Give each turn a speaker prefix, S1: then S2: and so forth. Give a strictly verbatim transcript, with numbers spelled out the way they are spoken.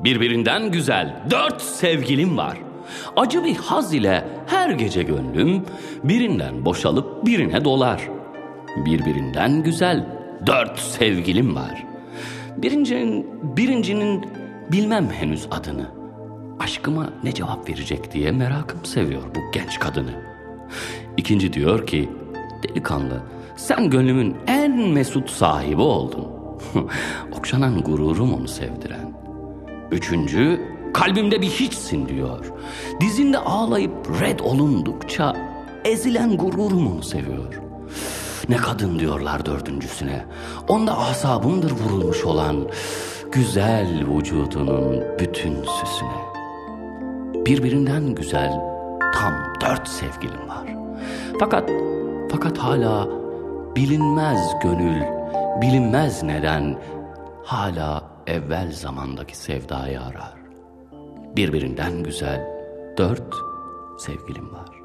S1: Birbirinden güzel dört sevgilim var. Acı bir haz ile her gece gönlüm birinden boşalıp birine dolar. Birbirinden güzel dört sevgilim var. Birincinin, birincinin bilmem henüz adını. Aşkıma ne cevap verecek diye merakım seviyor bu genç kadını. İkinci diyor ki, delikanlı sen gönlümün en mesut sahibi oldun. Okşanan gururum onu sevdiren. Üçüncü, kalbimde bir hiçsin diyor. Dizinde ağlayıp red olundukça ezilen gururum onu seviyor. Ne kadın diyorlar dördüncüsüne. Onda asabımdır vurulmuş olan güzel vücudunun bütün süsüne. Birbirinden güzel tam dört sevgilim var. Fakat, fakat hala bilinmez gönül, bilinmez neden hala evvel zamandaki sevdayı arar. Birbirinden güzel dört sevgilim var.